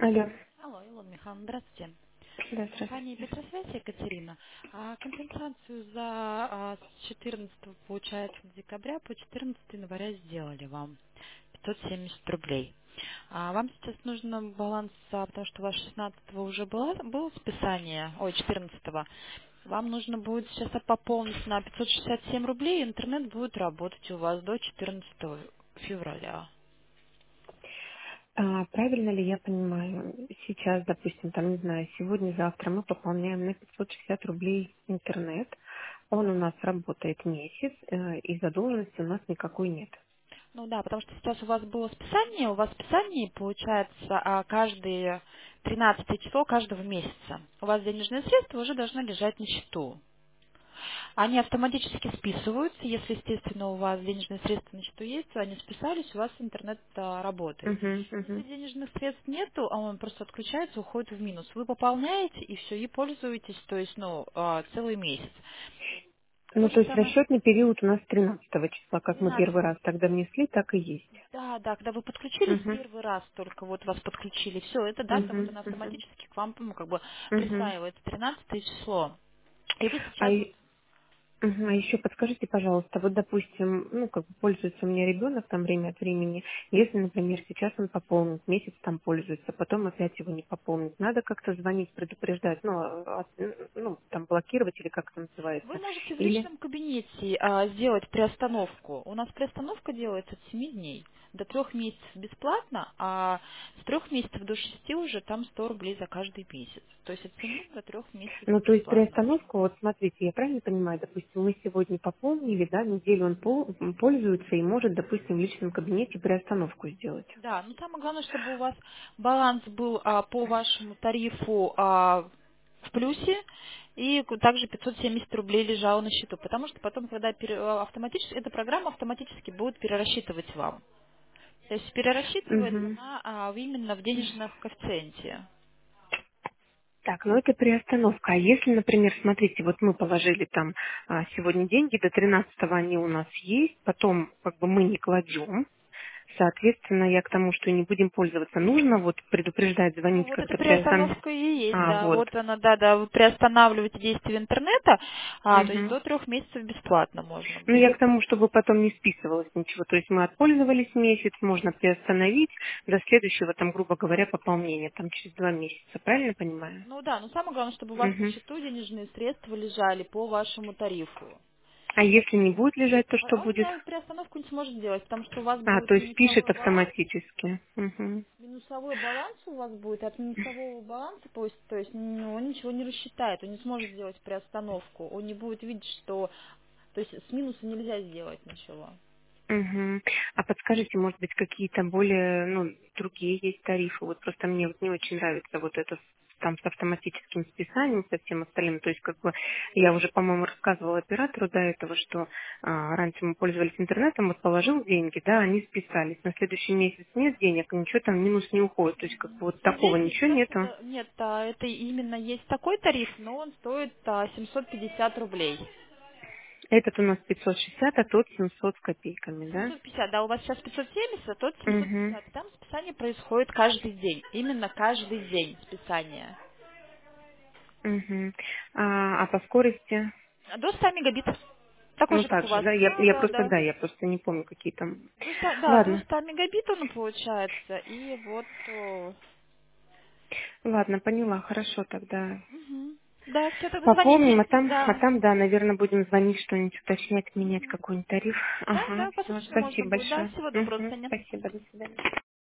Алло. Алло, Илона Михайловна, здравствуйте. Да, Компания здравствуйте. Петросвязь Екатерина. Компенсацию за с 14 получается декабря по 14 января сделали вам 570 рублей. Вам сейчас нужно баланс, потому что у вас 16 уже было списание, ой, 14. Вам нужно будет сейчас пополнить на 567 рублей, интернет будет работать у вас до 14 февраля. Правильно ли я понимаю, сейчас, допустим, там, не знаю, сегодня-завтра мы пополняем на 560 рублей интернет, он у Да. нас работает месяц, и задолженности у нас никакой нет. Ну да, потому что сейчас у вас списание получается каждые 13 число каждого месяца. У вас денежные средства уже должны лежать на счету. Они автоматически списываются, если, естественно, у вас денежные средства на счету есть, они списались, у вас интернет работает. Угу, Если угу. денежных средств нету, а он просто отключается, уходит в минус. Вы пополняете и все, и пользуетесь, то есть, целый месяц. То Ну, же то есть самое расчетный период у нас 13 числа, как мы 13. первый раз тогда внесли, так и есть. Да, да, когда вы подключились Угу, первый раз, только вот вас подключили, все, эта дата, вот угу, она угу, автоматически к вам, как бы угу. присваивается, 13 число. И вы А, сейчас вот, Мгм. А еще подскажите, пожалуйста, вот, допустим, ну, как бы пользуется у меня ребенок там время от времени, если, например, сейчас он пополнит, месяц там пользуется, потом опять его не пополнит, надо как-то звонить, предупреждать, ну, ну, там, блокировать или как это вы называется, можете в или, личном кабинете сделать приостановку. У нас приостановка делается от 7 дней. До 3 месяцев бесплатно, а с 3 месяцев до 6 уже там 100 рублей за каждый месяц. То есть от 7 до 3 месяцев ну, то есть бесплатно можно. приостановку, вот смотрите, я правильно понимаю, допустим, мы сегодня пополнили, да, неделю он пользуется и может, допустим, в личном кабинете приостановку сделать. Да, ну самое главное, чтобы у вас баланс был по вашему тарифу в плюсе, и также 570 рублей лежало на счету, потому что потом, когда автоматически, эта программа автоматически будет перерасчитывать вам. То есть перерасчитывается Мгм. именно в денежных коэффициенте. Так, ну это приостановка. А если, например, смотрите, вот мы положили там сегодня деньги, до 13 они у нас есть, потом как бы мы не кладем, соответственно, я к тому, что не будем пользоваться, нужно вот предупреждать, Ну звонить вот эта как-то приостанавливать. приостановка и есть, А, да, вот. вот она, да, да, вы приостанавливаете действие интернета, то есть Мгм. до 3 месяцев бесплатно можно Ну, я будет. к тому, чтобы потом не списывалось ничего. То есть мы отпользовались месяц, можно приостановить до следующего, там, грубо говоря, пополнения, там, через 2 месяца. Правильно понимаю? Ну да, но самое главное, чтобы у вас на Мгм. счету денежные средства лежали по вашему тарифу. А если не будет лежать, то что Он будет? приостановку не сможет сделать, потому что у вас А, будет то есть пишет автоматически. минусовой баланс у вас будет, от минусового баланса, то есть он ничего не рассчитает, он не сможет сделать приостановку, он не будет видеть, что, то есть с минуса нельзя сделать ничего. Мгм. А подскажите, может быть, какие-то более, ну, другие есть тарифы? Вот просто мне вот не очень нравится вот это там с автоматическим списанием, со всем остальным. То есть, как бы, я уже, по-моему, рассказывала оператору до этого, что раньше мы пользовались интернетом, вот положил деньги, да, они списались. На следующий месяц нет денег, и ничего там в минус не уходит. То есть, как бы, вот такого Смотрите, ничего сейчас нету. это, нет, это именно есть такой тариф, но он стоит 750 рублей. Этот у нас 560, а тот 700 с копейками, да? 750, да, у вас сейчас 570, а тот Угу. 750. Там списание происходит каждый день. Именно каждый день списание. Угу. А по скорости? До 100 мегабитов. Такой Ну, же, как так у же, вас. да? Я, Да, я да, просто, да. да, я просто не помню, какие там. До Ладно, 100 мегабит он получается. И вот... ладно, поняла, хорошо тогда. Мгм. Да, все, тогда звоните, Попомним, если... Да. да, наверное, будем звонить, что-нибудь уточнять, менять какой-нибудь тариф. Да, Ага, да, все, послушайте, можно спасибо будет. Да, большое. всего доброго, до Угу, свидания. спасибо, до свидания.